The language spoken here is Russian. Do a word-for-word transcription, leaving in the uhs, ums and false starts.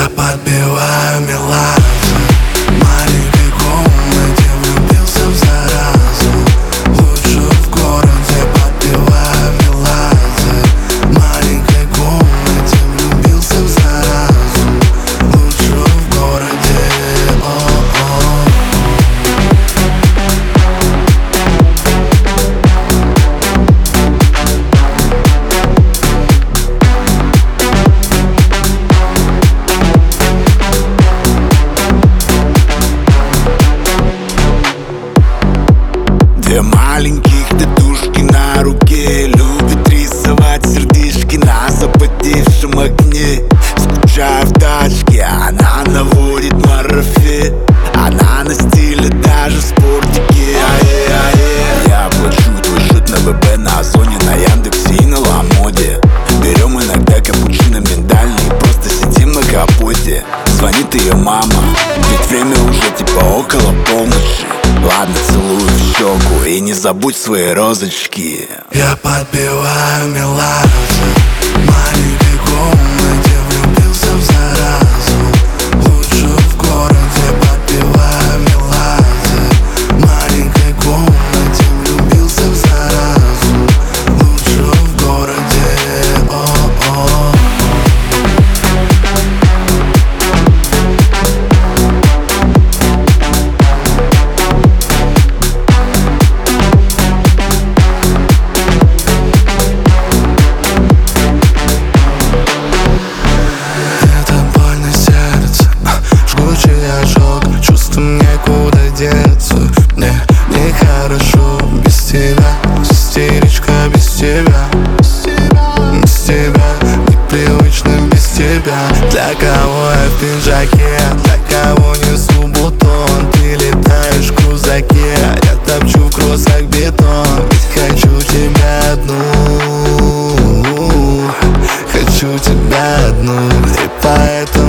Я подбиваю меладзе в маленькой комнате, влюбился в заразу. Лучше в городе. Подбиваю меладзе в маленькой комнате, влюбился в заразу. Лучше в городе. О-о. Две маленьких татушки на руке, любит рисовать сердечки на запотевшем окне. Скучаю в тачке, она наводит марафет. Она на стиле даже в спортике. Ае-ае. Я плачу твой счет на ВП, на Озоне, на Яндексе и на Ламоде. Берем иногда капучино миндальный, просто сидим на капоте. Звонит ее мама, ведь время уже типа около полночи. Ладно, целую в щеку и не забудь свои розочки. Я подбиваю меладзе в маленькой комнате, влюбился в заразу. Лучше в городе. Подбиваю меладзе в маленькой комнате, влюбился в заразу. Лучше в городе. О-о. Некуда деться, мне нехорошо без тебя. Истеричка без тебя, без тебя, непривычно без тебя. Для кого я в пиджаке, для кого несу бутон. Ты летаешь в крузаке, я топчу в кроссах бетон. Ведь хочу тебя одну, хочу тебя одну. И поэтому